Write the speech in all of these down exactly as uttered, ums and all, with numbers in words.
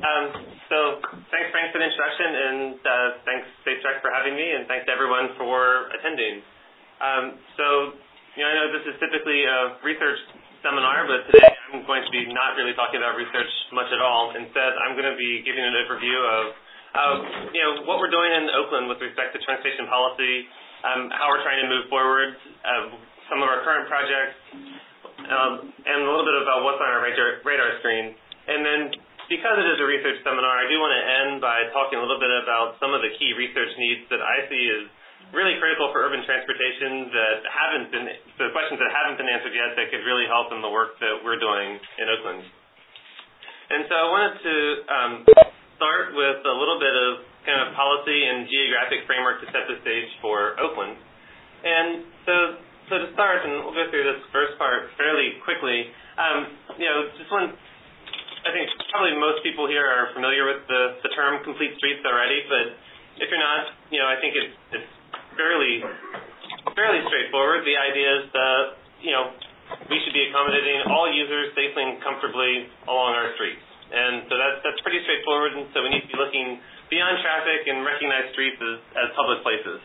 Um, so thanks, Frank, for the introduction, and uh, thanks, SpaceTrack, for having me, and thanks to everyone for attending. Um, so, you know, I know this is typically a research seminar, but today I'm going to be not really talking about research much at all. Instead, I'm going to be giving an overview of, uh, you know, what we're doing in Oakland with respect to transportation policy, um, how we're trying to move forward, uh, some of our current projects, um, and a little bit about what's on our radar, radar screen. And then, because it is a research seminar, I do want to end by talking a little bit about some of the key research needs that I see as really critical for urban transportation that haven't been, the questions that haven't been answered yet that could really help in the work that we're doing in Oakland. And so I wanted to um, start with a little bit of kind of policy and geographic framework to set the stage for Oakland. And so, so to start, and we'll go through this first part fairly quickly, um, you know, just one, I think probably most people here are familiar with the, the term complete streets already, but if you're not, you know, I think it's, it's fairly fairly straightforward. The idea is that, you know, we should be accommodating all users safely and comfortably along our streets. And so that's, that's pretty straightforward, and so we need to be looking beyond traffic and recognize streets as, as public places.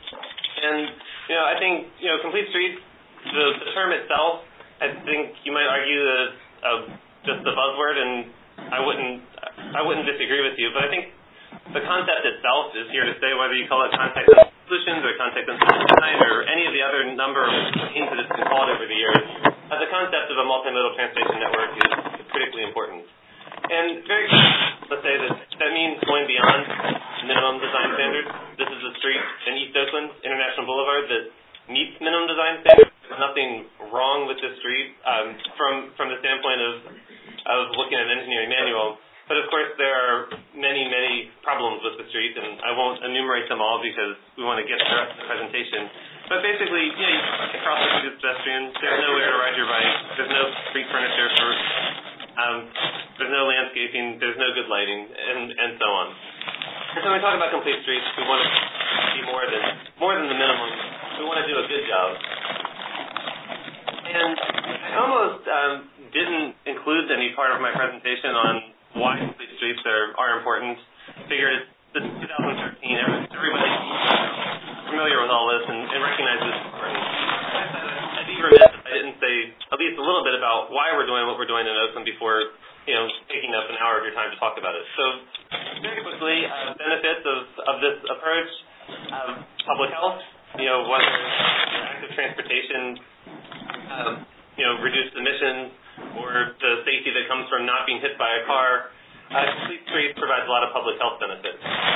And, you know, I think, you know, complete streets, the, the term itself, I think you might argue that it's a just the buzzword, and I wouldn't I wouldn't disagree with you, but I think the concept itself is here to stay, whether you call it context-sensitive solutions or context-sensitive design or any of the other number of names that it's been called over the years. Uh, the concept of a multimodal transportation network is, is critically important. And very let's say that that means going beyond minimum design standards. This is a street in East Oakland, International Boulevard, that meets minimum design standards. There's nothing wrong with this street um, from from the standpoint of of looking at an engineering manual. But of course, there are many, many problems with the street, and I won't enumerate them all because we want to get to the rest of the presentation. But basically, you know, you can cross the street with pedestrians. There's nowhere to ride your bike. There's no street furniture for. Um, there's no landscaping. There's no good lighting, and and so on. And so when we talk about complete streets, we want to be more than more than the minimum. We want to do a good job. And I almost um, didn't include any part of my presentation on why complete streets are, are important. I figured this is two thousand thirteen, everybody's familiar with all this and, and recognizes it's important. I'd be remiss if I didn't say at least a little bit about why we're doing what we're doing in Oakland before, you know, taking up an hour of your time to talk about it. So very quickly, uh, benefits of, of this approach, um, public health, you know, whether active transportation, um, you know, reduced emissions, or the safety that comes from not being hit by a car. Uh, complete streets provides a lot of public health benefits.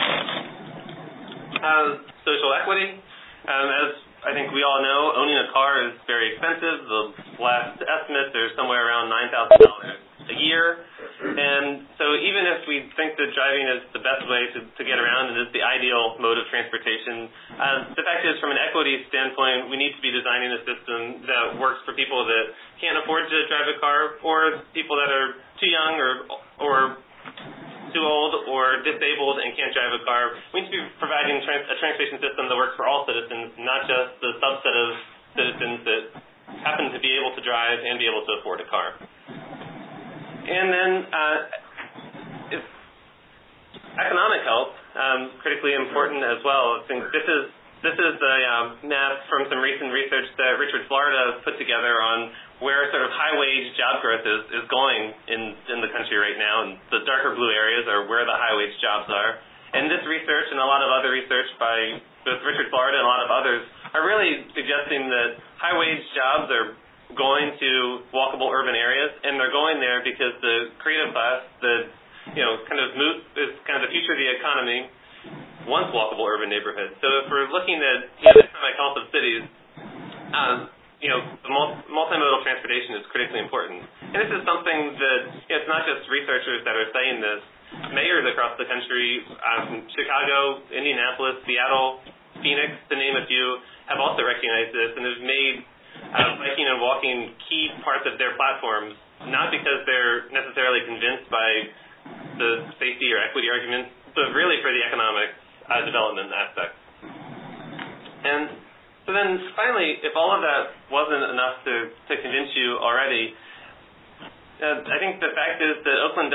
Um, social equity. Um, as I think we all know, owning a car is very expensive. The last estimates are somewhere around nine thousand dollars a year. And so even if we think that driving is the best way to, to get around and is the ideal mode of transportation, uh, the fact is from an equity standpoint, we need to be designing a system that works for people that can't afford to drive a car or people that are too young or or too old or disabled and can't drive a car. We need to be providing trans- a transportation system that works for all citizens, not just the subset of citizens that happen to be able to drive and be able to afford a car. And then uh, if economic health, um, critically important as well. I think this is this is a um, map from some recent research that Richard Florida put together on where sort of high-wage job growth is, is going in, in the country right now. And the darker blue areas are where the high-wage jobs are. And this research and a lot of other research by both Richard Florida and a lot of others are really suggesting that high-wage jobs are going to walkable urban areas, and they're going there because the creative class, the you know kind of move, is kind of the future of the economy, wants walkable urban neighborhoods. So if we're looking at you know, the economic health of cities, um, you know the multimodal transportation is critically important. And this is something that you know, it's not just researchers that are saying this. Mayors across the country, um, Chicago, Indianapolis, Seattle, Phoenix, to name a few, have also recognized this and have made Uh, biking and walking key parts of their platforms, not because they're necessarily convinced by the safety or equity arguments, but really for the economic uh, development aspect. And so then finally, if all of that wasn't enough to, to convince you already, uh, I think the fact is that Oakland doesn't really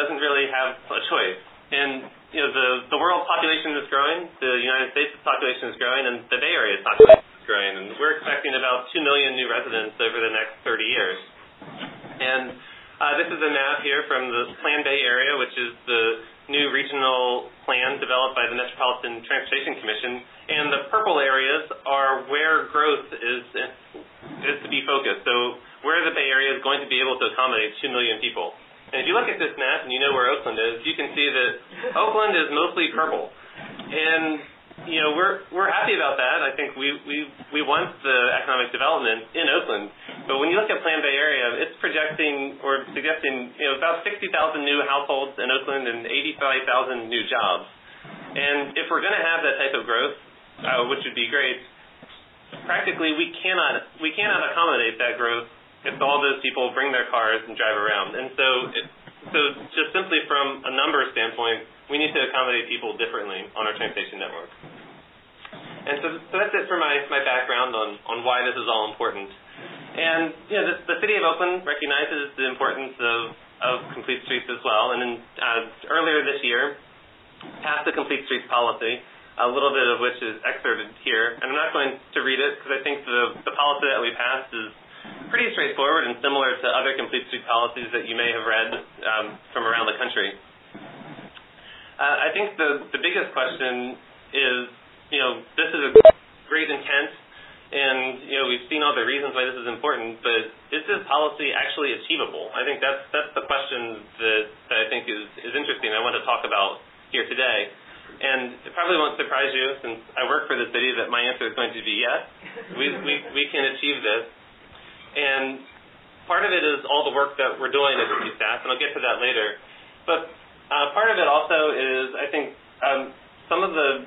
have a choice. And, you know, the, the world population is growing, the United States population is growing, and the Bay Area's population is growing. And we're expecting about two million new residents over the next thirty years. And uh, this is a map here from the Plan Bay Area, which is the new regional plan developed by the Metropolitan Transportation Commission. And the purple areas are where growth is, is to be focused. So where the Bay Area is going to be able to accommodate two million people. And if you look at this map and you know where Oakland is, you can see that Oakland is mostly purple. And, you know, we're we're happy about that. I think we, we, we want the economic development in Oakland. But when you look at Plan Bay Area, it's projecting or suggesting, you know, about sixty thousand new households in Oakland and eighty-five thousand new jobs. And if we're going to have that type of growth, uh, which would be great, practically we cannot we cannot accommodate that growth if all those people bring their cars and drive around. And so, it, so just simply from a number standpoint, we need to accommodate people differently on our transportation network. And so, so that's it for my, my background on, on why this is all important. And, you know, the, the City of Oakland recognizes the importance of, of complete streets as well. And in, uh, earlier this year, passed the Complete Streets policy, a little bit of which is excerpted here. And I'm not going to read it because I think the, the policy that we passed is pretty straightforward and similar to other complete street policies that you may have read um, from around the country. Uh, I think the, the biggest question is, you know, this is a great intent, and, you know, we've seen all the reasons why this is important, but is this policy actually achievable? I think that's that's the question that, that I think is, is interesting. I want to talk about here today. And it probably won't surprise you, since I work for the city, that my answer is going to be yes. We, we, we can achieve this. And part of it is all the work that we're doing as city staff, and I'll get to that later. But uh, part of it also is, I think, um, some of the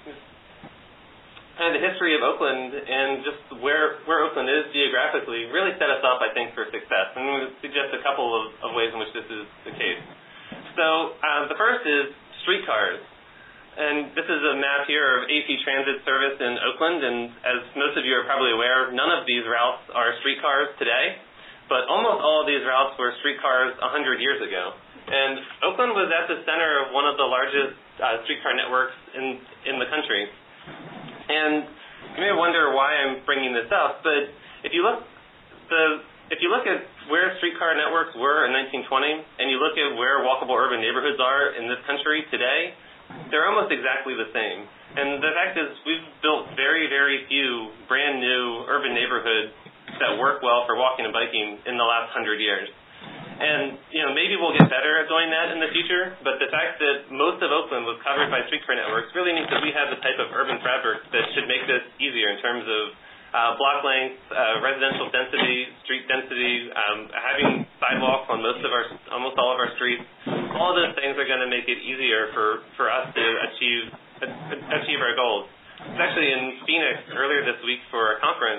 kind of the history of Oakland and just where where Oakland is geographically really set us up, I think, for success. And I'm going to suggest a couple of, of ways in which this is the case. So uh, the first is streetcars. And this is a map here of A C Transit service in Oakland, and as most of you are probably aware, none of these routes are streetcars today, but almost all of these routes were streetcars one hundred years ago. And Oakland was at the center of one of the largest uh, streetcar networks in, in the country. And you may wonder why I'm bringing this up, but if you look the if you look at where streetcar networks were in nineteen twenty, and you look at where walkable urban neighborhoods are in this country today, they're almost exactly the same. And the fact is, we've built very, very few brand new urban neighborhoods that work well for walking and biking in the last hundred years. And, you know, maybe we'll get better at doing that in the future, but the fact that most of Oakland was covered by streetcar networks really means that we have the type of urban fabric that should make this easier in terms of uh, block length, uh, residential density, street density, um, having sidewalks on most of our, almost all of our streets. All of those things are going to make it easier for, for us to achieve achieve our goals. I was actually in Phoenix earlier this week for a conference,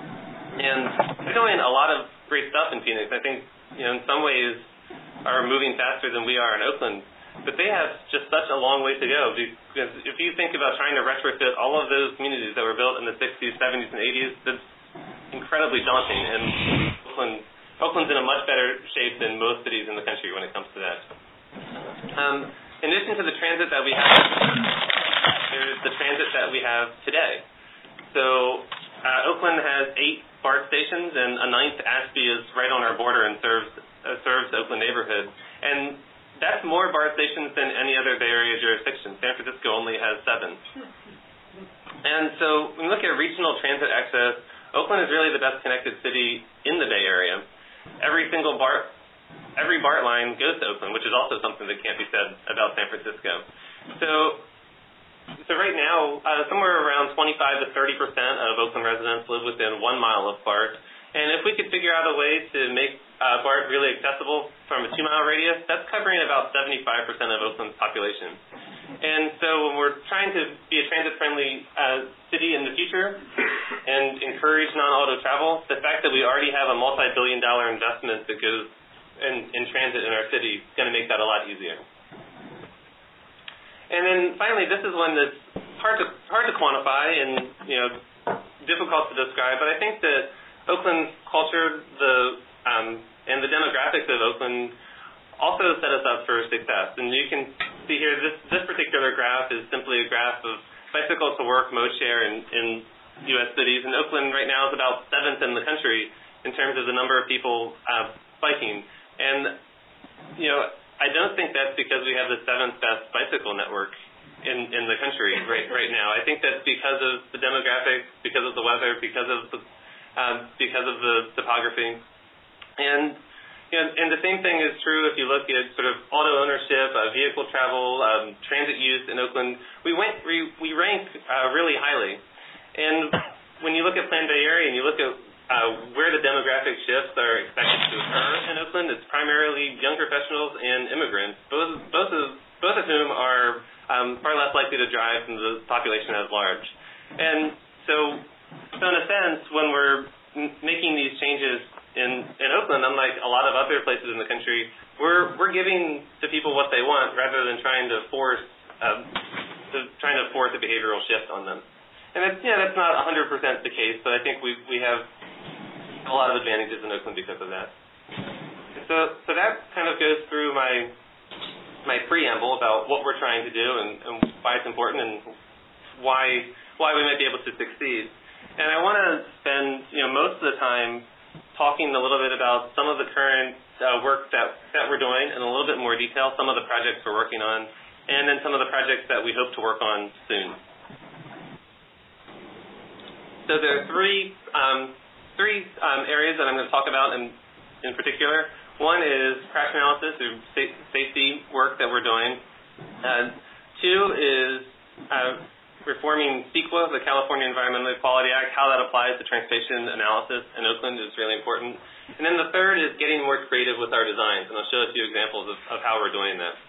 and they're doing a lot of great stuff in Phoenix. I think, you know, in some ways are moving faster than we are in Oakland. But they have just such a long way to go, because if you think about trying to retrofit all of those communities that were built in the sixties, seventies, and eighties, that's incredibly daunting. And Oakland, Oakland's in a much better shape than most cities in the country when it comes to that. Um, in addition to the transit that we have, there's the transit that we have today. So uh, Oakland has eight BART stations, and a ninth, Ashby, is right on our border and serves uh, serves the Oakland neighborhood. And that's more BART stations than any other Bay Area jurisdiction. San Francisco only has seven. And so when we look at regional transit access, Oakland is really the best connected city in the Bay Area. Every single BART, every BART line goes to Oakland, which is also something that can't be said about San Francisco. So, so right now, uh, somewhere around twenty-five to thirty percent of Oakland residents live within one mile of BART. And if we could figure out a way to make uh, BART really accessible from a two-mile radius, that's covering about seventy-five percent of Oakland's population. And so when we're trying to be a transit-friendly uh, city in the future and encourage non-auto travel, the fact that we already have a multi-billion dollar investment that goes in, in transit in our city is going to make that a lot easier. And then finally, this is one that's hard to hard to quantify and, you know, difficult to describe, but I think that Oakland's culture, the um, and the demographics of Oakland also set us up for success. And you can see here, this, this particular graph is simply a graph of bicycle to work mode share in, in U S cities. And Oakland right now is about seventh in the country in terms of the number of people uh, biking. And, you know, I don't think that's because we have the seventh best bicycle network in, in the country right right now. I think that's because of the demographics, because of the weather, because of the um, because of the topography, and you know, and the same thing is true if you look at sort of auto ownership, uh, vehicle travel, um, transit use in Oakland. We went we we rank uh, really highly, and when you look at Plan Bay Area and you look at uh, where the demographic shifts are expected to occur in Oakland, it's primarily young professionals and immigrants, both both of both of whom are um, far less likely to drive than the population at large. And so, so in a sense, when we're m- making these changes in, in Oakland, unlike a lot of other places in the country, we're we're giving to people what they want rather than trying to force um, to, trying to force a behavioral shift on them. And that's, yeah, that's not one hundred percent the case, but I think we we have a lot of advantages in Oakland because of that. So so that kind of goes through my my preamble about what we're trying to do and, and why it's important and why why we might be able to succeed. And I want to spend you know most of the time talking a little bit about some of the current uh, work that, that we're doing in a little bit more detail, some of the projects we're working on, and then some of the projects that we hope to work on soon. So there are three um, three um, areas that I'm going to talk about in, in particular. One is crash analysis or sa- safety work that we're doing. Uh, two is uh, reforming CEQA, the California Environmental Quality Act, how that applies to transportation analysis in Oakland is really important. And then the third is getting more creative with our designs, and I'll show a few examples of, of how we're doing that.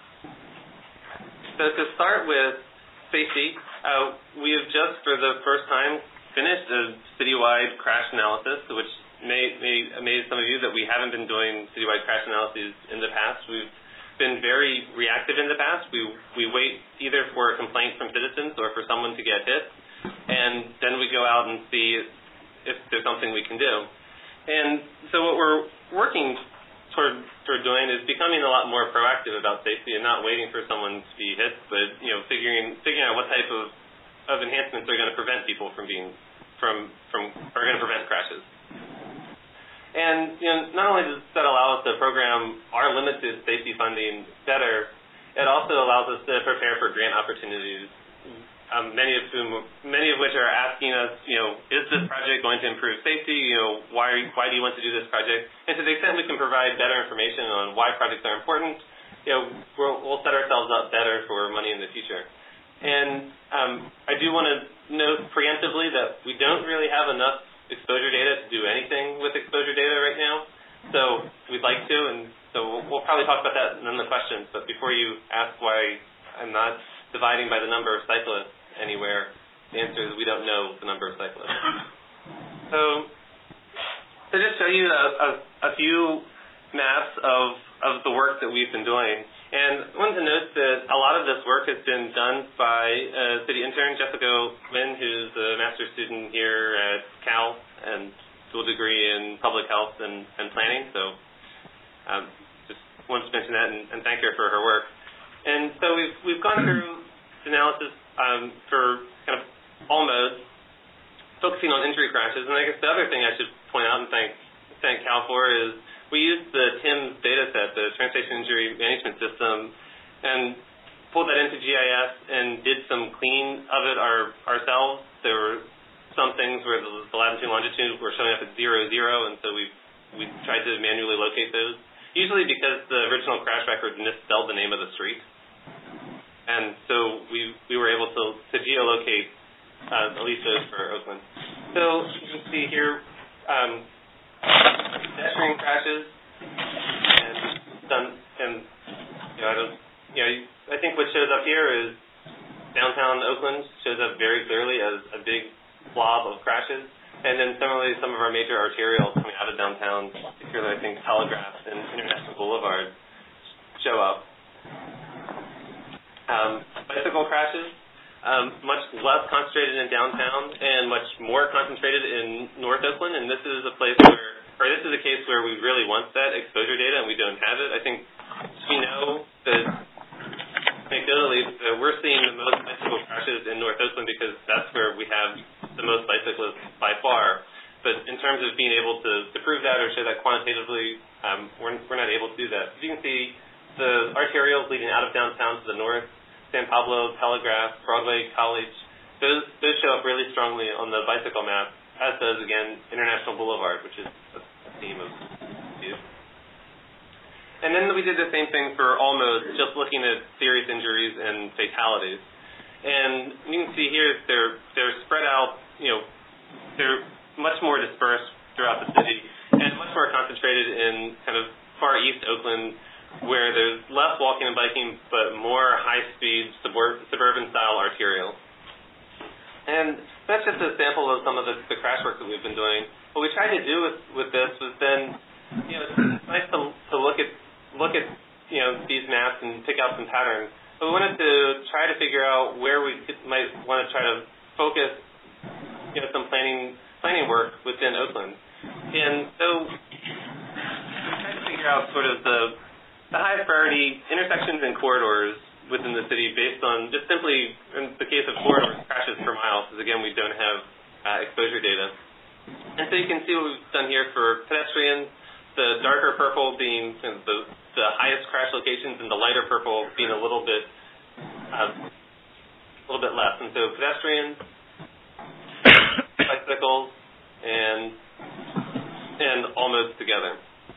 So to start with safety, uh, we have just for the first time finished a citywide crash analysis, which may, may amaze some of you that we haven't been doing citywide crash analyses in the past. We've been very reactive in the past. We we wait either for a complaint from citizens or for someone to get hit, and then we go out and see if there's something we can do. And so what we're working toward toward doing is becoming a lot more proactive about safety and not waiting for someone to be hit, but you know figuring figuring out what type of, of enhancements are going to prevent people from being from from are going to prevent crashes. And you know, not only does that allow us to program our limited safety funding better, it also allows us to prepare for grant opportunities. Um, many of whom, many of which are asking us, you know, is this project going to improve safety? You know, why why do you want to do this project? And to the extent we can provide better information on why projects are important, you know, we'll, we'll set ourselves up better for money in the future. And um, I do want to note preemptively that we don't really have enough exposure data to do anything with exposure data right now. So we'd like to, and so we'll, we'll probably talk about that in the questions. But before you ask why I'm not dividing by the number of cyclists anywhere, the answer is we don't know the number of cyclists. So to just show you a, a, a few maps of, of the work that we've been doing. And I wanted to note that a lot of this work has been done by a city intern, Jessica Lynn, who's a master's student here at Cal and dual degree in public health and, and planning. So um, just wanted to mention that and, and thank her for her work. And so we've we've gone through analysis um, for kind of all modes, focusing on injury crashes. And I guess the other thing I should point out and thank thank Cal for is we used the TIMS data set, the Transportation Injury Management System, and pulled that into G I S and did some clean of it our, ourselves. There were some things where the, the latitude and longitude were showing up at zero, zero, and so we we tried to manually locate those, usually because the original crash record misspelled the name of the street. And so we we were able to, to geolocate uh, at least those for Oakland. So you can see here, um, pedestrian crashes, and done, and you know, I don't, you know, I think what shows up here is downtown Oakland shows up very clearly as a big blob of crashes, and then similarly, some of our major arterials coming out of downtown, particularly I think Telegraph and International Boulevard, show up. Um, bicycle crashes, um, much less concentrated in downtown and much more concentrated in North Oakland, and this is a place where, or this is a case where we really want that exposure data and we don't have it. I think we know that anecdotally that we're seeing the most bicycle crashes in North Oakland because that's where we have the most bicyclists by far. But in terms of being able to, to prove that or show that quantitatively, um, we're, we're not able to do that. As you can see, the arterials leading out of downtown to the north, San Pablo, Telegraph, Broadway, College, those, those show up really strongly on the bicycle map, as does, again, International Boulevard, which is a theme of view. And then we did the same thing for all modes, just looking at serious injuries and fatalities. And you can see here they're they're spread out, you know, they're much more dispersed throughout the city and much more concentrated in kind of far east Oakland, where there's less walking and biking, but more high-speed suburban-style arterials. And that's just a sample of some of the, the crash work that we've been doing. What we tried to do with, with this was then, you know, it's nice to, to look at look at, you know, these maps and pick out some patterns. But we wanted to try to figure out where we could, might want to try to focus, you know, some planning planning work within Oakland. And so we tried to figure out sort of the the highest priority intersections and corridors within the city based on just simply, in the case of corridors, crashes per mile, because again, we don't have uh, exposure data. And so you can see what we've done here for pedestrians, the darker purple being you know, the, the highest crash locations and the lighter purple being a little bit uh, a little bit less. And so pedestrians, bicycles, and and almost together.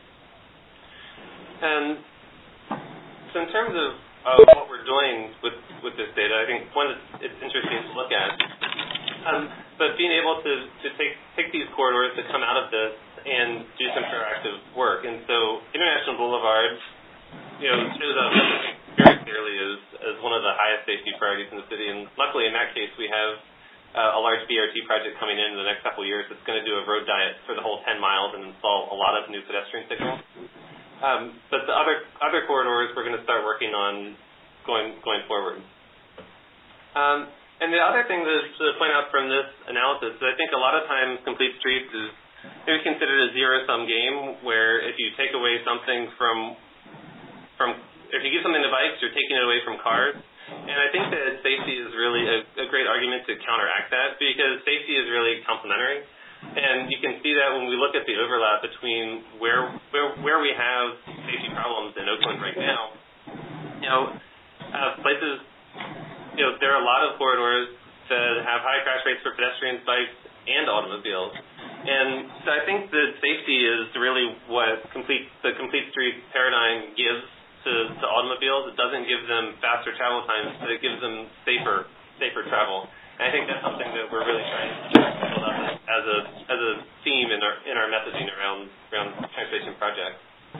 And so in terms of uh, what we're doing with, with this data, I think one, it's, it's interesting to look at. Um, but being able to, to take, take these corridors that come out of this and do some proactive work. And so International Boulevard, you know, shows up very clearly as, as one of the highest safety priorities in the city. And luckily in that case, we have uh, a large B R T project coming in in the next couple of years that's going to do a road diet for the whole ten miles and install a lot of new pedestrian signals. Um, but the other other corridors we're going to start working on going going forward. Um, and the other thing to, to point out from this analysis is I think a lot of times Complete Streets is maybe considered a zero-sum game where if you take away something from, from if you give something to bikes, you're taking it away from cars. And I think that safety is really a, a great argument to counteract that because safety is really complementary. And you can see that when we look at the overlap between where where, where we have safety problems in Oakland right now. You know, uh, places, you know, there are a lot of corridors that have high crash rates for pedestrians, bikes, and automobiles. And so I think that safety is really what complete the Complete Streets paradigm gives to, to automobiles. It doesn't give them faster travel times, but it gives them safer safer travel. And I think that's something that we're really trying to build up as a as a theme in our in our messaging around around transportation projects.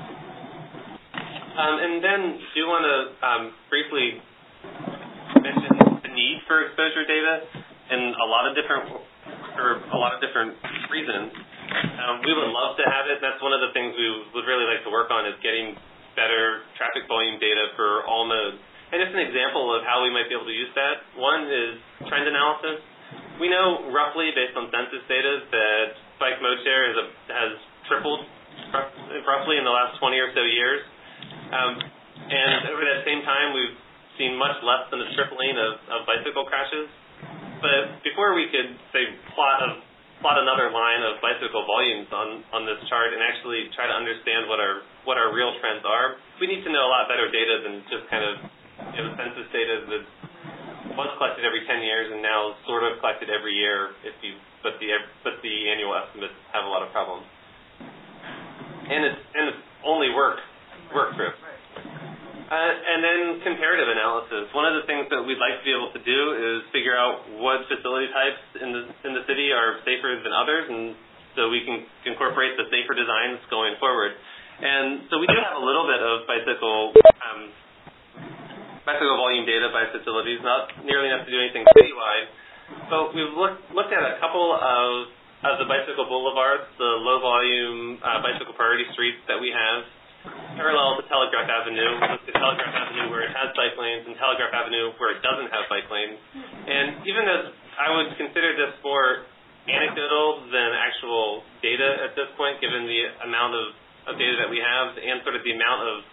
Um, and then do want to um, briefly mention the need for exposure data in a lot of different for a lot of different reasons. Um, we would love to have it. That's one of the things we would really like to work on is getting better traffic volume data for all modes. And just an example of how we might be able to use that. One is trend analysis. We know roughly, based on census data, that bike mode share is a, has tripled roughly in the last twenty or so years. Um, and over that same time, we've seen much less than a tripling of, of bicycle crashes. But before we could, say, plot a, plot another line of bicycle volumes on, on this chart and actually try to understand what our what our real trends are, we need to know a lot better data than just kind of you know, census data that was collected every ten years and now sort of collected every year. If you but the but the annual estimates have a lot of problems, and it's and it's only work work proof. Uh, and then comparative analysis. One of the things that we'd like to be able to do is figure out what facility types in the in the city are safer than others, and so we can incorporate the safer designs going forward. And so we do have a little bit of bicycle um, bicycle volume data by facilities, not nearly enough to do anything citywide. But we've looked looked at a couple of of the bicycle boulevards, the low volume uh, bicycle priority streets that we have, parallel to Telegraph Avenue. We looked at Telegraph Avenue where it has bike lanes and Telegraph Avenue where it doesn't have bike lanes. And even though I would consider this more anecdotal than actual data at this point, given the amount of, of data that we have and sort of the amount of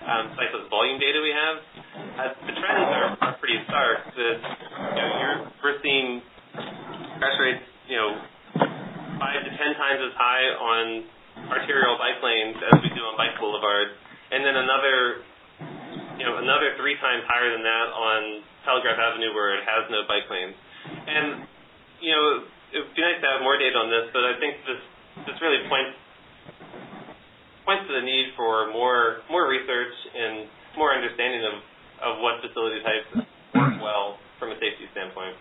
um, cyclist volume data we have, uh, the trends are, are pretty stark. The, you know, you're, we're seeing crash rates, you know, five to ten times as high on arterial bike lanes as we do on bike boulevards, and then another, you know, another three times higher than that on Telegraph Avenue where it has no bike lanes. And, you know, it would be nice to have more data on this, but I think this this really points points to the need for more more research and more understanding of, of what facility types work well from a safety standpoint.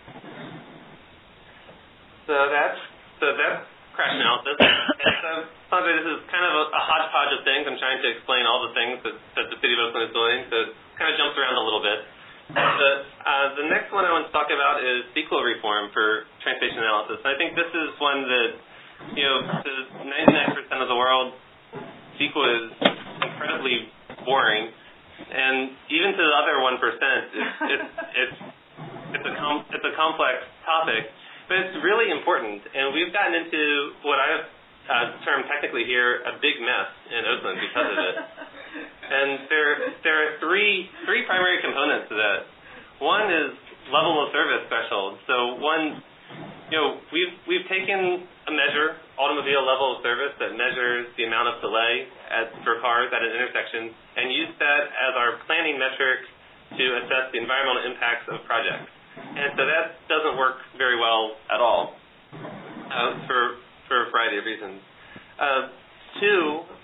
So that's so that's crash analysis. And so, Sandra, this is kind of a, a hodgepodge of things. I'm trying to explain all the things that, that the City of Oakland is doing, so it kind of jumps around a little bit. The, uh, the next one I want to talk about is S Q L reform for transportation analysis. And I think this is one that, you know, to ninety-nine percent of the world, S Q L is incredibly boring. And even to the other one percent, it's, it's, it's, it's, a com- it's a complex topic. But it's really important, and we've gotten into what I've uh, termed technically here a big mess in Oakland because of it. And there, there are three three primary components to that. One is level of service threshold. So one, you know, we've we've taken a measure, automobile level of service, that measures the amount of delay at, for cars at an intersection, and used that as our planning metric to assess the environmental impacts of projects. And so that doesn't work very well at all uh, for for a variety of reasons. Uh, two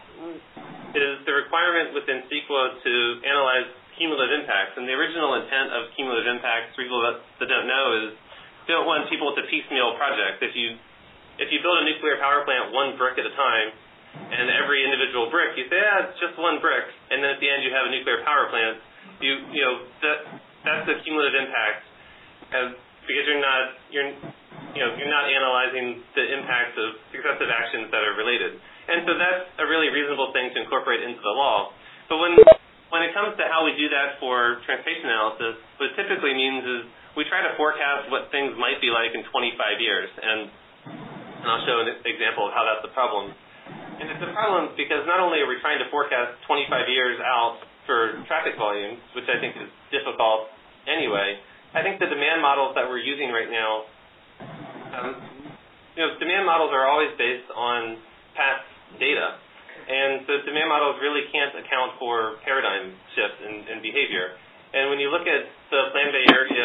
is the requirement within S Q L to analyze cumulative impacts. And the original intent of cumulative impacts, for people that, that don't know, is you don't want people to piecemeal projects. If you if you build a nuclear power plant one brick at a time, and every individual brick, you say, ah, it's just one brick, and then at the end you have a nuclear power plant. You you know that that's the cumulative impact. As, because you're not you're you know you're not analyzing the impacts of successive actions that are related, and so that's a really reasonable thing to incorporate into the law. But when when it comes to how we do that for transportation analysis, what it typically means is we try to forecast what things might be like in twenty-five years, and, and I'll show an example of how that's a problem. And it's a problem because not only are we trying to forecast twenty-five years out for traffic volumes, which I think is difficult anyway. I think the demand models that we're using right now, um, you know, demand models are always based on past data. And so demand models really can't account for paradigm shifts in, in behavior. And when you look at the Plan Bay Area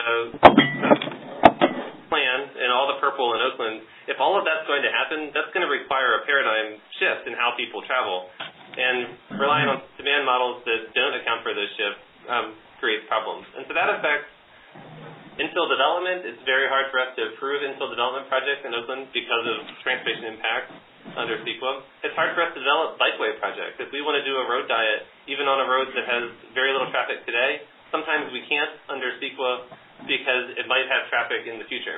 plan and all the purple in Oakland, if all of that's going to happen, that's going to require a paradigm shift in how people travel. And relying on demand models that don't account for those shifts um, creates problems. And so that affects infill development. It's very hard for us to approve infill development projects in Oakland because of transportation impacts under S Q L. It's hard for us to develop bikeway projects. If we want to do a road diet, even on a road that has very little traffic today, sometimes we can't under S Q L because it might have traffic in the future,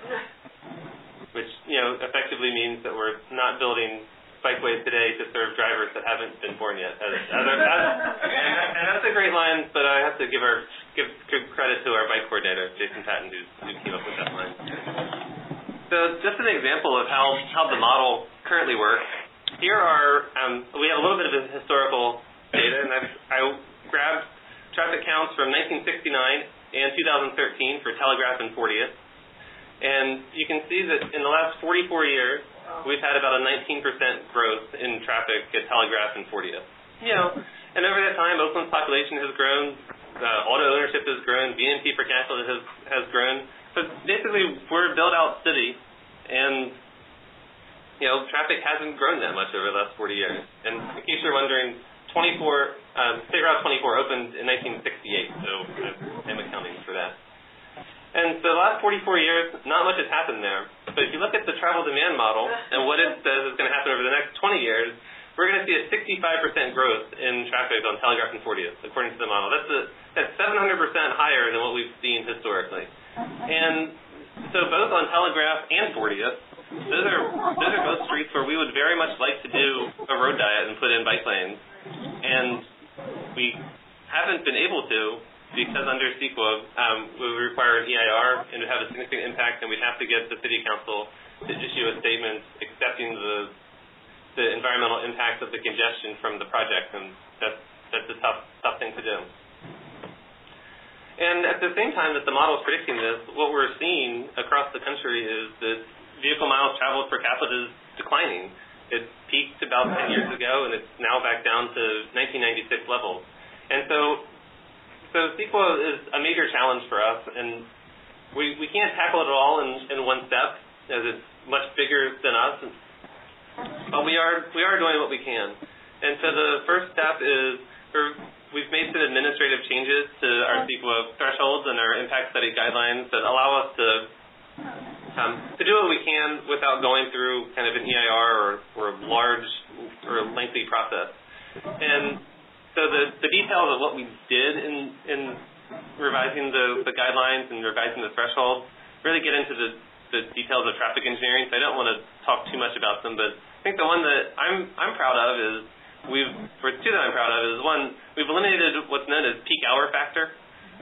which, you know, effectively means that we're not building bikeways today to serve drivers that haven't been born yet. As, as, as, and, and that's a great line, but I have to give our give, give credit to our bike coordinator, Jason Patton, who, who came up with that line. So just an example of how, how the model currently works. Here are, um, we have a little bit of historical data, and I've, I grabbed traffic counts from nineteen sixty-nine and two thousand thirteen for Telegraph and fortieth. And you can see that in the last forty-four years, we've had about a nineteen percent growth in traffic at Telegraph and fortieth. You know, and over that time, Oakland's population has grown, uh, auto ownership has grown, B M P per capita has, has grown. But basically, we're a built-out city, and, you know, traffic hasn't grown that much over the last forty years. And in case you're wondering, twenty-four, um, State Route twenty-four opened in nineteen sixty-eight, so I'm accounting for that. And so the last forty-four years, not much has happened there. But if you look at the travel demand model and what it says is going to happen over the next twenty years, we're going to see a sixty-five percent growth in traffic on Telegraph and fortieth, according to the model. That's a, that's seven hundred percent higher than what we've seen historically. And so both on Telegraph and fortieth, those are those are both streets where we would very much like to do a road diet and put in bike lanes. And we haven't been able to, because under S Q L, um, we require an E I R and it would have a significant impact, and we'd have to get the City Council to issue a statement accepting the the environmental impact of the congestion from the project, and that's that's a tough, tough thing to do. And at the same time that the model is predicting this, what we're seeing across the country is that vehicle miles traveled per capita is declining. It peaked about ten years ago, and it's now back down to nineteen ninety-six levels. And so, so S Q L is a major challenge for us, and we, we can't tackle it all in, in one step, as it's much bigger than us. But we are we are doing what we can. And so the first step is we're, we've made some administrative changes to our S Q L thresholds and our impact study guidelines that allow us to um, to do what we can without going through kind of an E I R or, or a large or lengthy process. And so the, the details of what we did in, in revising the, the guidelines and revising the thresholds really get into the, the details of traffic engineering, so I don't want to talk too much about them, but I think the one that I'm I'm proud of is we've, or two that I'm proud of is one, we've eliminated what's known as peak hour factor,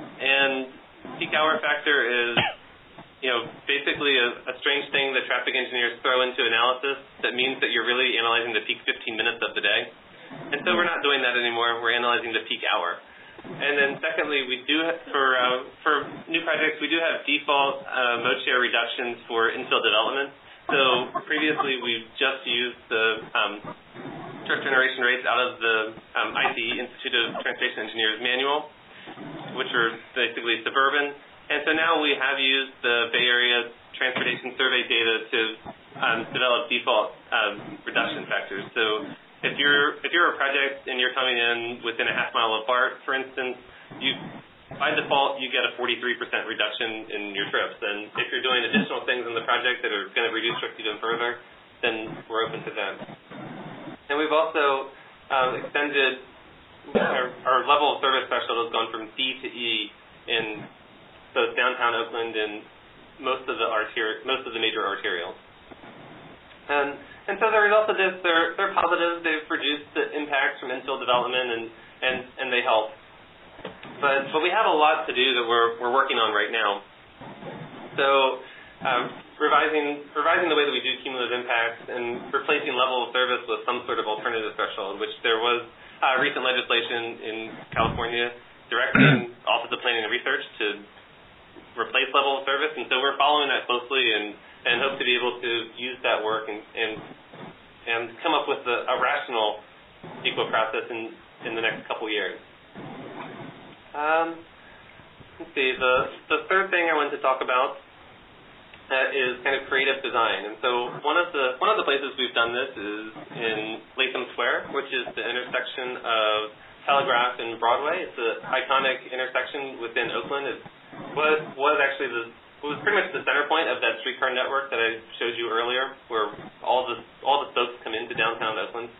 and peak hour factor is, you know, basically a, a strange thing that traffic engineers throw into analysis that means that you're really analyzing the peak fifteen minutes of the day. And so we're not doing that anymore. We're analyzing the peak hour. And then secondly, we do, for uh, for new projects, we do have default uh, mode share reductions for infill development. So previously, we've just used the um, trip generation rates out of the um, I C E, Institute of Transportation Engineers manual, which are basically suburban. And so now we have used the Bay Area Transportation Survey data to um, develop default um, reduction factors. So if you're if you're a project and you're coming in within a half mile of BART, for instance, you by default you get a forty-three percent reduction in your trips. And if you're doing additional things in the project that are going to reduce trips even further, then we're open to them. And we've also um, extended our, our level of service threshold has gone from D to E in both downtown Oakland and most of the arter- most of the major arterials. And And so the results of this, they're, they're positive. They've reduced the impacts from infill development, and, and, and they help. But but we have a lot to do that we're we're working on right now. So um, revising revising the way that we do cumulative impacts and replacing level of service with some sort of alternative threshold, which there was uh, recent legislation in California directing Office of Planning and Research to replace level of service, and so we're following that closely and, and hope to be able to use that work and and, and come up with a, a rational S Q L process in, in the next couple years. Um, let's see, the, the third thing I wanted to talk about uh, is kind of creative design. And so one of the one of the places we've done this is in Latham Square, which is the intersection of Telegraph and Broadway. It's an iconic intersection within Oakland. It was, was actually the It was pretty much the center point of that streetcar network that I showed you earlier, where all the all the spokes come into downtown Oakland.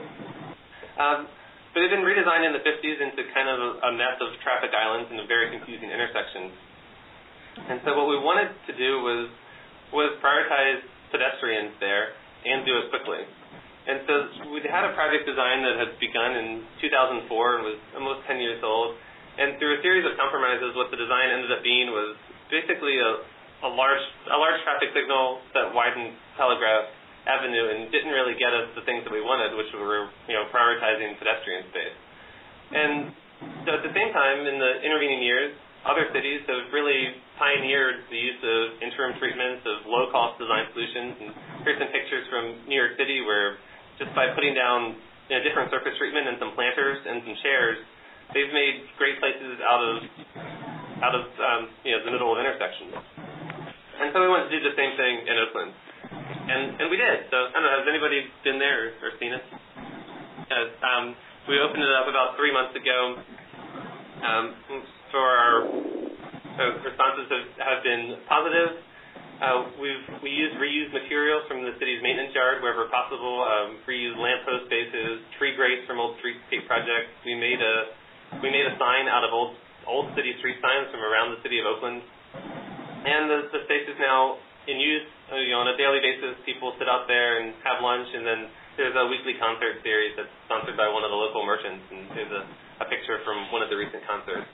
Um, but it had been redesigned in the fifties into kind of a, a mess of traffic islands and a very confusing intersection. And so what we wanted to do was was prioritize pedestrians there and do it quickly. And so we had a project design that had begun in two thousand four and was almost ten years old. And through a series of compromises, what the design ended up being was basically a, a large a large traffic signal that widened Telegraph Avenue and didn't really get us the things that we wanted, which were, you know, prioritizing pedestrian space. And so at the same time, in the intervening years, other cities have really pioneered the use of interim treatments, of low-cost design solutions. And here's some pictures from New York City where just by putting down, you know, different surface treatment and some planters and some chairs, they've made great places out of out of um, you know, the middle of intersections. And so we wanted to do the same thing in Oakland. And and we did. So I don't know, has anybody been there or, or seen it? Yes, um, we opened it up about three months ago. Um, so our so responses have, have been positive. Uh, we've we use reused materials from the city's maintenance yard wherever possible. Um, reused lamppost bases, tree grates from old streetscape projects. We made a we made a sign out of old old city street signs from around the city of Oakland. And the, the space is now in use. Uh, you know, on a daily basis, people sit out there and have lunch, and then there's a weekly concert series that's sponsored by one of the local merchants, and there's a, a picture from one of the recent concerts.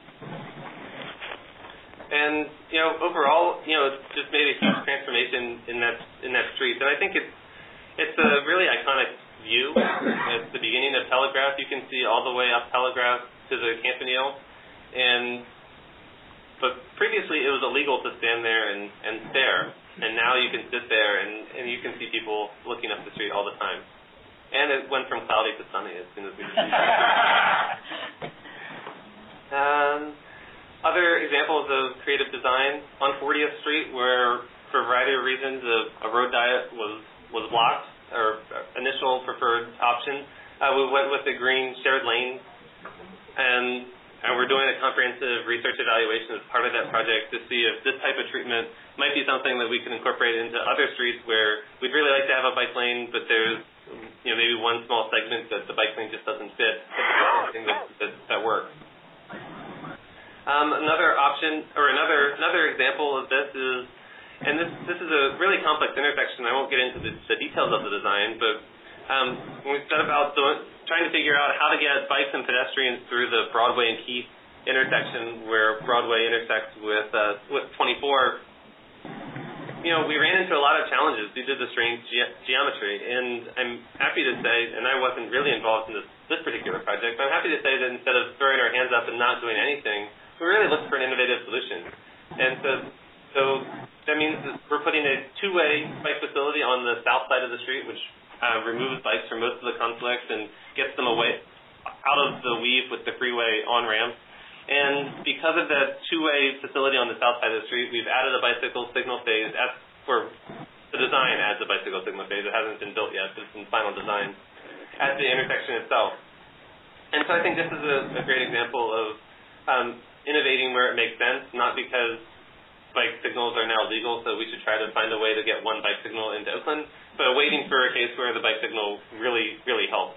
And, you know, overall, you know, it's just made a huge transformation in that in that street. And I think it's it's a really iconic view. At the beginning of Telegraph, you can see all the way up Telegraph to the Campanile. And but previously, it was illegal to stand there and, and stare. And now you can sit there and, and you can see people looking up the street all the time. And it went from cloudy to sunny as soon as we did that. um, other examples of creative design on fortieth Street, where for a variety of reasons a, a road diet was, was blocked, or initial preferred option, uh, we went with the green shared lane. And And we're doing a comprehensive research evaluation as part of that project to see if this type of treatment might be something that we can incorporate into other streets where we'd really like to have a bike lane, but there's you know maybe one small segment that the bike lane just doesn't fit. That's something that, that, that works. Um, another option, or another another example of this is, and this this is a really complex intersection. I won't get into the, the details of the design, but um, when we set about doing, trying to figure out how to get bikes and pedestrians through the Broadway and Keith intersection where Broadway intersects with uh, with twenty-four, you know, we ran into a lot of challenges due to the strange ge- geometry. And I'm happy to say, and I wasn't really involved in this, this particular project, but I'm happy to say that instead of throwing our hands up and not doing anything, we really looked for an innovative solution. And so, so that means that we're putting a two-way bike facility on the south side of the street, which Uh, removes bikes from most of the conflicts and gets them away out of the weave with the freeway on-ramp. And because of that two-way facility on the south side of the street, we've added a bicycle signal phase, at, or the design adds a bicycle signal phase. It hasn't been built yet, but it's in final design, at the intersection itself. And so I think this is a, a great example of um, innovating where it makes sense, not because bike signals are now legal, so we should try to find a way to get one bike signal into Oakland, but waiting for a case where the bike signal really, really helps.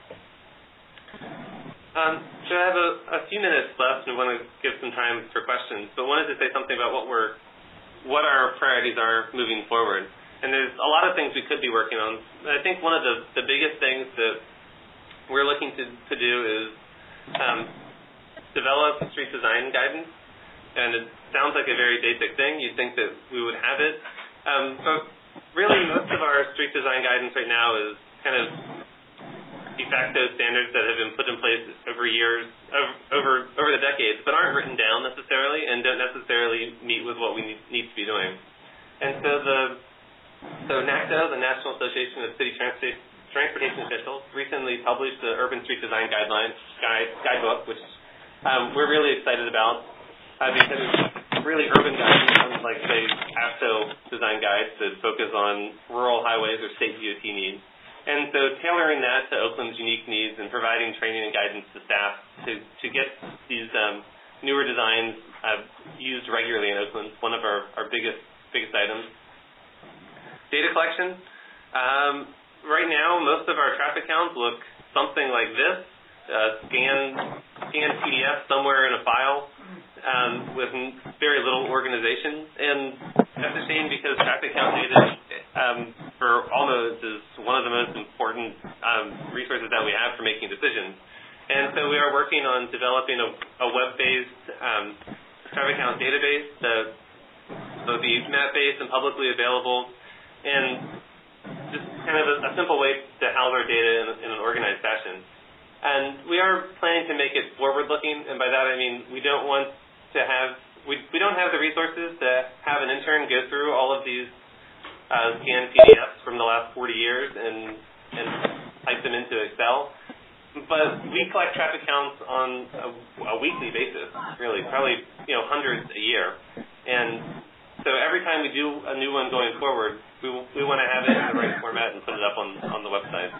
Um, so I have a, a few minutes left and I want to give some time for questions, but wanted to say something about what we're, what our priorities are moving forward. And there's a lot of things we could be working on. I think one of the, the biggest things that we're looking to, to do is um, develop street design guidance. And it sounds like a very basic thing. You'd think that we would have it. Um, but really, most of our street design guidance right now is kind of de facto standards that have been put in place over years, over over the decades, but aren't written down necessarily and don't necessarily meet with what we need, need to be doing. And so the so NACDO, the National Association of City Transportation Officials, recently published the Urban Street Design Guidelines guide, guidebook, which um, we're really excited about. Uh, because it's really urban guidance, unlike, say, ASTO design guides that focus on rural highways or state D O T needs. And so tailoring that to Oakland's unique needs and providing training and guidance to staff to, to get these um, newer designs uh, used regularly in Oakland, one of our, our biggest biggest items. Data collection. Um, right now, most of our traffic counts look something like this, uh, scanned, scanned P D F somewhere in a file. Um, with very little organization, and that's a shame because traffic count data um, for all nodes is one of the most important um, resources that we have for making decisions. And so we are working on developing a, a web-based um, traffic count database that will be map-based and publicly available, and just kind of a, a simple way to house our data in, in an organized fashion. And we are planning to make it forward-looking, and by that I mean we don't want to have, we, we don't have the resources to have an intern go through all of these uh, scanned P D Fs from the last forty years and, and type them into Excel. But we collect traffic counts on a, a weekly basis, really, probably you know hundreds a year. And so every time we do a new one going forward, we, we want to have it in the right format and put it up on, on the website.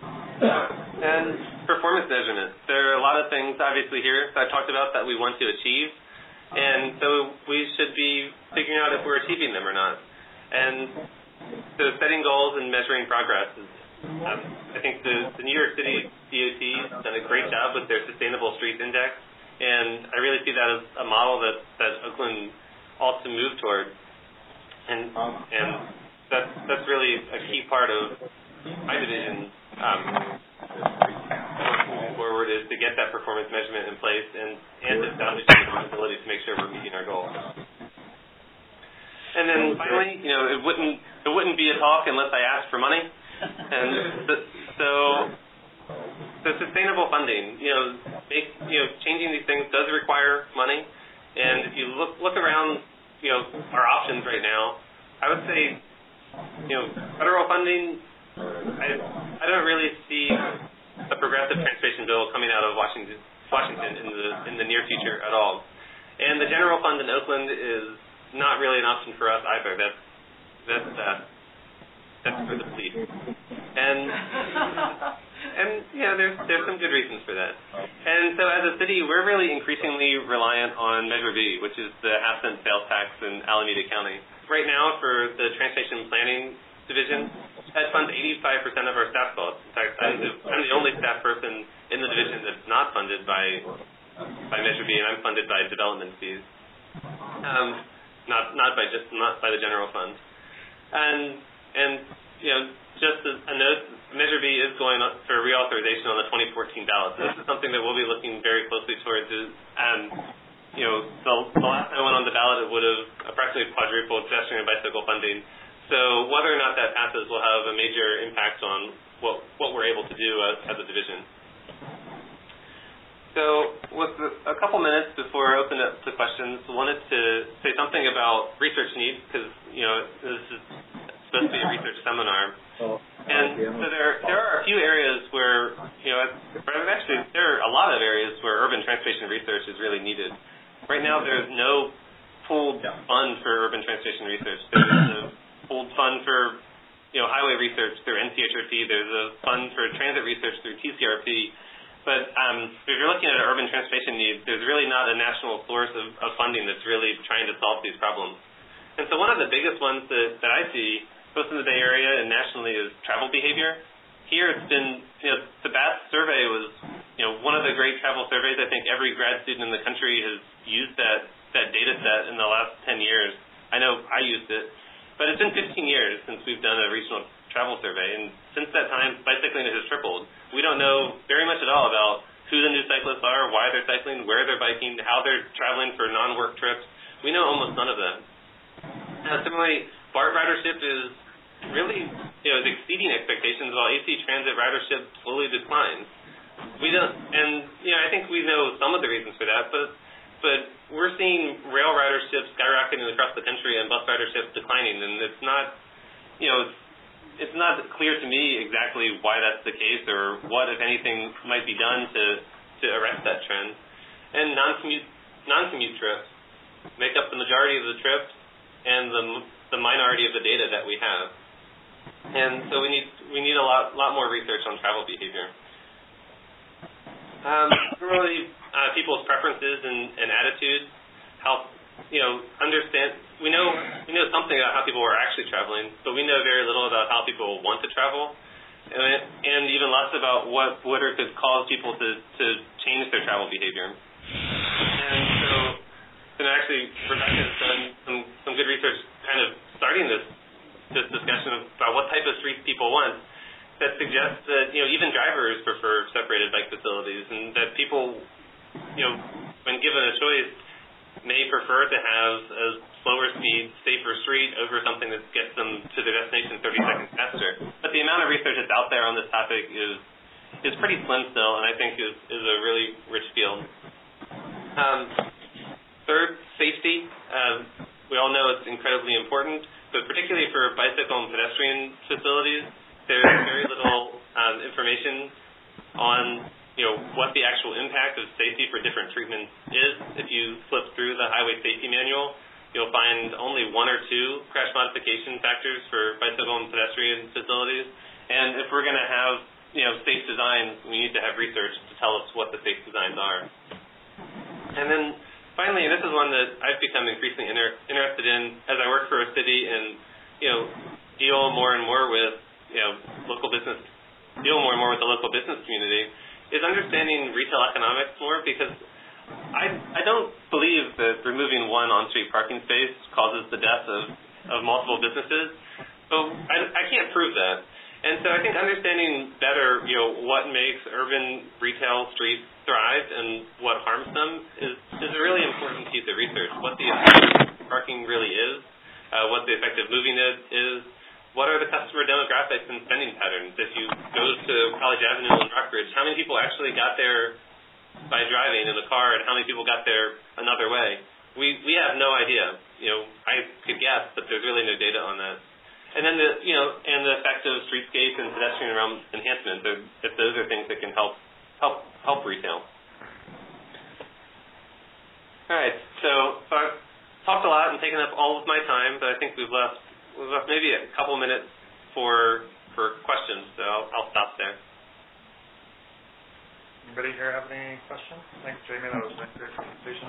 And performance measurement. There are a lot of things, obviously, here that I talked about that we want to achieve. And so we should be figuring out if we're achieving them or not. And so setting goals and measuring progress is, um, I think the, the New York City D O T has done a great job with their Sustainable Streets Index. And I really see that as a model that, that Oakland ought to move toward. And, and that's, that's really a key part of my division um, moving forward is to get that performance measurement in place and, and establish the accountability to make sure we're meeting our goals. And then finally, you know, it wouldn't it wouldn't be a talk unless I asked for money. And the, so, so sustainable funding, you know, make, you know, changing these things does require money. And if you look look around, you know, our options right now, I would say, you know, federal funding, I I don't really see a progressive transportation bill coming out of Washington Washington in the in the near future at all. And the general fund in Oakland is not really an option for us either. That's that's uh, that's for the police. And and yeah, there's there's some good reasons for that. And so as a city, we're really increasingly reliant on Measure B, which is the half cent sales tax in Alameda County. Right now, for the Transportation Planning Division, that funds eighty-five percent of our staff costs. In fact, I'm the, I'm the only staff person in the division that's not funded by by Measure B, and I'm funded by development fees, um, not not by just not by the general fund. And and you know, just a, a note, Measure B is going for reauthorization on the twenty fourteen ballot. So this is something that we'll be looking very closely towards. Is, um, you know, the, the last time it went on the ballot, it would have approximately quadrupled pedestrian and bicycle funding. So whether or not that passes will have a major impact on what what we're able to do as, as a division. So with a couple minutes before I open it up to questions, I wanted to say something about research needs, because, you know, this is supposed to be a research seminar. And so there there are a few areas where, you know, actually there are a lot of areas where urban transportation research is really needed. Right now there's no pooled fund for urban transportation research. There's a pooled fund for, you know, highway research through N C H R P. There's a fund for transit research through T C R P. But um, if you're looking at urban transportation needs, there's really not a national source of, of funding that's really trying to solve these problems. And so one of the biggest ones that, that I see, both in the Bay Area and nationally, is travel behavior. Here it's been, you know, the B A T S survey was, you know, one of the great travel surveys. I think every grad student in the country has used that, that data set in the last ten years. I know I used it. But it's been fifteen years since we've done a regional travel survey, and since that time, bicycling has tripled. We don't know very much at all about who the new cyclists are, why they're cycling, where they're biking, how they're traveling for non-work trips. We know almost none of that. Now, similarly, BART ridership is really, you know, is exceeding expectations, while A C transit ridership slowly declines. We don't, and you know, I think we know some of the reasons for that, but but we're seeing rail ridership skyrocketing across the country and bus ridership declining, and it's not, you know, it's, it's not clear to me exactly why that's the case, or what, if anything, might be done to to arrest that trend. And non-commute non-commute trips make up the majority of the trips and the the minority of the data that we have. And so we need we need a lot lot more research on travel behavior. Um, really, uh, people's preferences and, and attitudes, how, you know, understand. We know we know something about how people are actually traveling, but we know very little about how people want to travel, and, and even less about what would or could cause people to, to change their travel behavior. And so, and actually, Rebecca has done some, some good research, kind of starting this this discussion about what type of streets people want, that suggests that, you know, even drivers prefer separated bike facilities, and that people, you know, when given a choice, may prefer to have a slower speed, safer street over something that gets them to their destination thirty seconds faster. But the amount of research that's out there on this topic is is pretty slim still, and I think is, is a really rich field. Um, third, safety. Um, we all know it's incredibly important, but particularly for bicycle and pedestrian facilities, there's very little um, information on, you know, what the actual impact of safety for different treatments is. If you flip through the Highway Safety Manual, you'll find only one or two crash modification factors for bicycle and pedestrian facilities. And if we're going to have, you know, safe designs, we need to have research to tell us what the safe designs are. And then finally, and this is one that I've become increasingly inter- interested in as I work for a city and, you know, deal more and more with, you know, local business, deal more and more with the local business community, is understanding retail economics more, because I I don't believe that removing one on-street parking space causes the death of, of multiple businesses. So I, I can't prove that. And so I think understanding better, you know, what makes urban retail streets thrive and what harms them is, is a really important piece of research. What the effective parking really is, uh, what the effective moving it is, what are the customer demographics and spending patterns? If you go to College Avenue in Rockridge, how many people actually got there by driving in a car, and how many people got there another way? We we have no idea. You know, I could guess, but there's really no data on that. And then the you know, and the effect of streetscape and pedestrian realm enhancement. If those are things that can help help help retail. All right. So, so I've talked a lot and taken up all of my time, but I think we've left we've left maybe a couple minutes for for questions. So I'll, I'll stop there. Anybody here have any questions? Thanks, Jamie. That was a great presentation.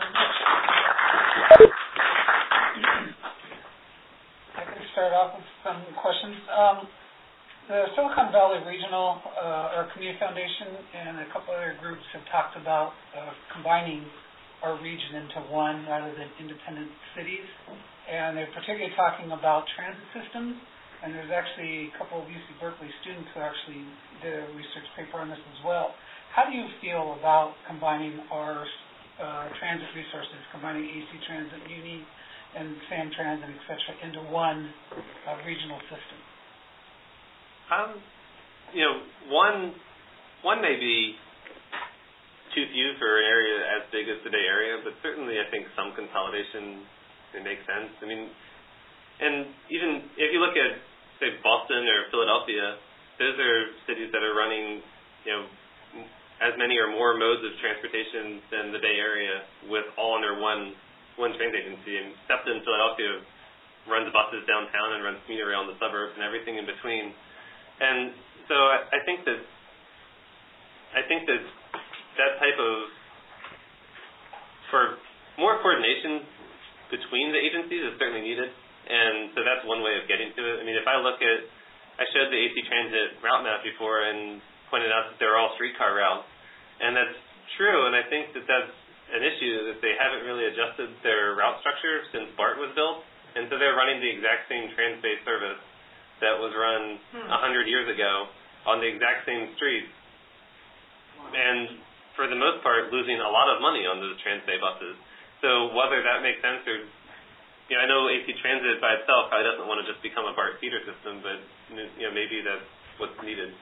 I can start off with some questions. Um, the Silicon Valley Regional uh, or Community Foundation and a couple other groups have talked about uh, combining our region into one rather than independent cities. And they're particularly talking about transit systems. And there's actually a couple of U C Berkeley students who actually did a research paper on this as well. How do you feel about combining our uh, transit resources, combining A C Transit, Uni, and Sam Transit, et cetera, into one uh, regional system? Um, you know, one one may be too few for an area as big as the Bay Area, but certainly I think some consolidation may make sense. I mean, and even if you look at, say, Boston or Philadelphia, those are cities that are running, you know, as many or more modes of transportation than the Bay Area, with all under one one transit agency. And SEPTA in Philadelphia runs buses downtown and runs commuter rail in the suburbs and everything in between. And so I, I think that I think that that type of for more coordination between the agencies is certainly needed. And so that's one way of getting to it. I mean, if I look at I showed the A C Transit route map before and pointed out that they're all streetcar routes. And that's true, and I think that that's an issue, that they haven't really adjusted their route structure since BART was built, and so they're running the exact same Transbay service that was run hmm. one hundred years ago on the exact same streets, and for the most part, losing a lot of money on those Transbay buses. So whether that makes sense or, you know, I know A C Transit by itself probably doesn't want to just become a BART feeder system, but, you know, maybe that's what's needed.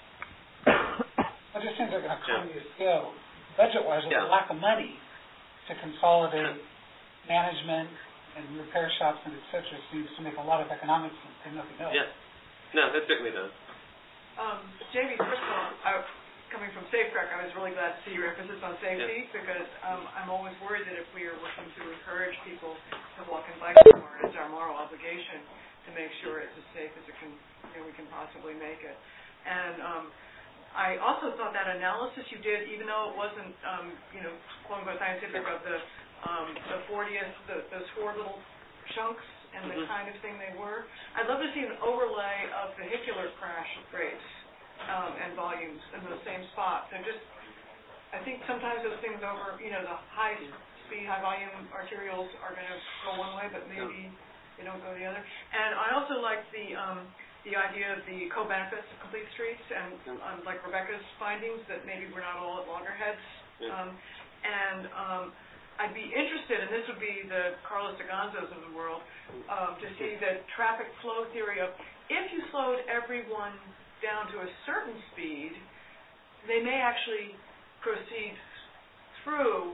Well, it just seems like an economy of scale, budget-wise, with yeah. a lack of money to consolidate management and repair shops and et cetera seems to make a lot of economic sense and nothing else. Yeah. No, that certainly does. Um, Jamie, first of all, I, coming from SafeTrack, I was really glad to see your emphasis on safety yeah. because um, I'm always worried that if we are looking to encourage people to walk and bike more, it's our moral obligation to make sure it's as safe as it can, you know, we can possibly make it. And um, I also thought that analysis you did, even though it wasn't, um, you know, quote-unquote scientific, of the um, the fortieth, the, those four little chunks and the mm-hmm. kind of thing they were. I'd love to see an overlay of vehicular crash rates um, and volumes in those same spots. And just, I think sometimes those things over, you know, the high-speed, high-volume arterials are going to go one way, but maybe they don't go the other. And I also like the um, the idea of the co-benefits of complete streets and um, like Rebecca's findings that maybe we're not all at loggerheads. Um, and um, I'd be interested, and this would be the Carlos Aganzos of the world, um, to see the traffic flow theory of if you slowed everyone down to a certain speed, they may actually proceed through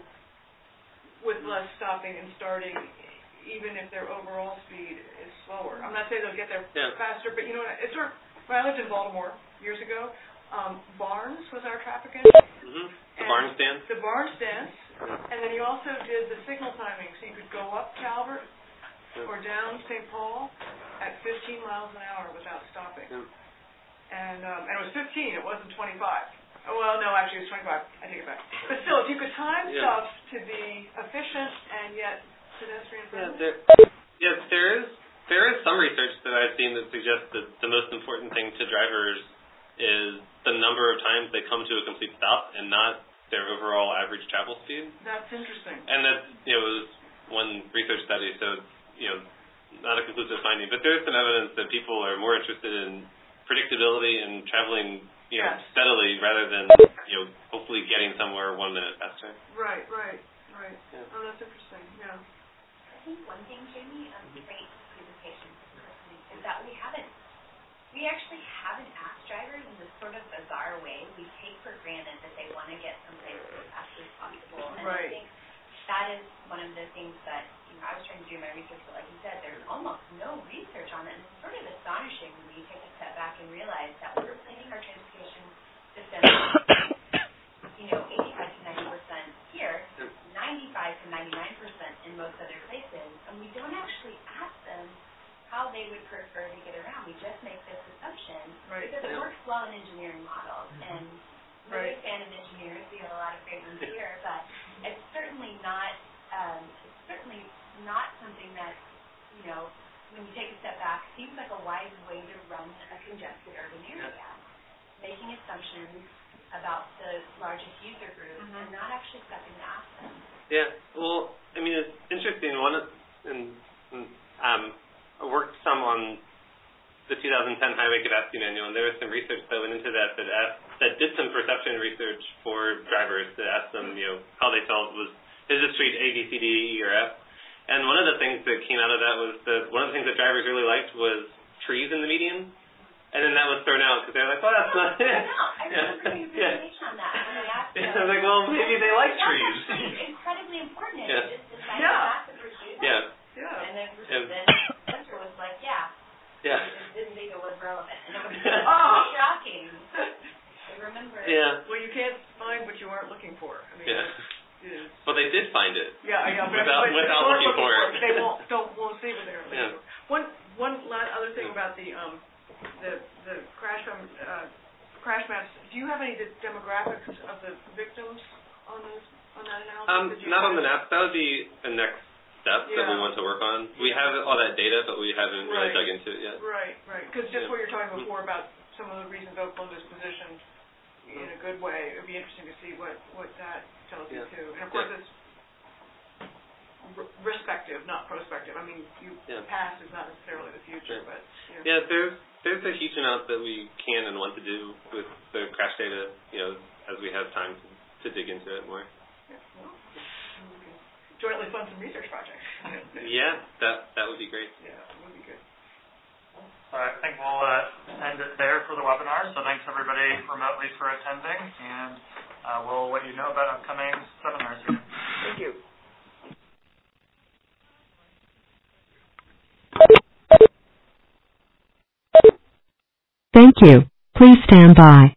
with less stopping and starting, even if their overall speed is slower. I'm not saying they'll get there yeah. faster, but you know what? It's sort of, when I lived in Baltimore years ago, um, Barnes was our traffic engineer. Mm-hmm. The Barnes dance. The Barnes dance. And then you also did the signal timing, so you could go up Calvert yeah. or down Saint Paul at fifteen miles an hour without stopping. Yeah. And um, and it was fifteen, it wasn't twenty-five. Oh, well, no, actually it was twenty-five. I take it back. But still, if you could time yeah. stuff to be efficient and yet pedestrian friendly. Yeah, there, yes, there is there is some research that I've seen that suggests that the most important thing to drivers is the number of times they come to a complete stop and not their overall average travel speed. That's interesting. And that, you know, was one research study, so, you know, not a conclusive finding, but there is some evidence that people are more interested in predictability and traveling, you know, yes. steadily rather than, you know, hopefully getting somewhere one minute faster. Right, right, right. Yeah. Oh, that's interesting, yeah. I think one thing, Jamie, um, great presentation, is that we haven't we actually haven't asked drivers in this sort of bizarre way. We take for granted that they want to get someplace as fast as possible. And Right. I think that is one of the things that, you know, I was trying to do my research, but like you said, there's almost no research on it. And it's sort of astonishing when you take a step back and realize that we're planning our transportation system, you know, eighty-five to ninety percent here, ninety-five to ninety-nine percent in most other places, and we don't actually ask them how they would prefer to get around. We just make this assumption Right. because it works well in engineering models. And I'm a Right. big fan of engineers. We have a lot of great ones here, but it's certainly not um, it's certainly not something that, you know, when you take a step back, seems like a wise way to run a congested urban area. Making assumptions about the largest user group Mhm. and not actually stepping to ask them. Yeah, well, I mean, it's interesting. One of, and, and, um, I worked some on the two thousand ten Highway Capacity Manual, and there was some research that went into that that asked, that did some perception research for drivers to ask them, you know, how they felt was, is this street A, B, C, D, E, or F? And one of the things that came out of that was that one of the things that drivers really liked was trees in the median, and then that was thrown out because they're like, well, that's not it. I remember your Yeah. presentation on that when we asked Yeah, I them. was like, well, maybe they like That's trees. actually incredibly important. Yeah. It's just decided Yeah. not to pursue that. Yeah, Yeah. And then, Yeah. then Spencer was like, yeah, yeah. I just didn't think it was relevant. And it was Oh. shocking. I remember. Yeah, Well, you can't find what you aren't looking for. I mean, yeah. it is. Well, they did find it. Yeah, I know. But Without- but without they weren't looking for it. They won't. Don't won't see what they're looking Yeah. for. One one last other thing about the um the the crash map, uh, crash maps. Do you have any de- demographics of the victims on those on that analysis? Um, Did you not on find- the maps. That would be a next step that we Yeah. want to work on. We have all that data, but we haven't really Right. dug into it yet. Right, right. Because just Yeah. what you're talking before about some of the reasons Oakland is positioned in a good way, it'd be interesting to see what, what that tells you Yeah. too. And of course, Yeah. it's r- respective, not prospective. I mean, you Yeah. past is not necessarily the future, Sure. but yeah. Yeah, there's there's a huge amount that we can and want to do with the crash data, you know, as we have time to, to dig into it more. Yeah, well, we can jointly fund some research projects. Yeah, that that would be great. Yeah, it would be good. So I think we'll uh, end it there for the webinar. So thanks everybody remotely for attending, and uh, we'll let you know about upcoming seminars here. Thank you. Thank you. Please stand by.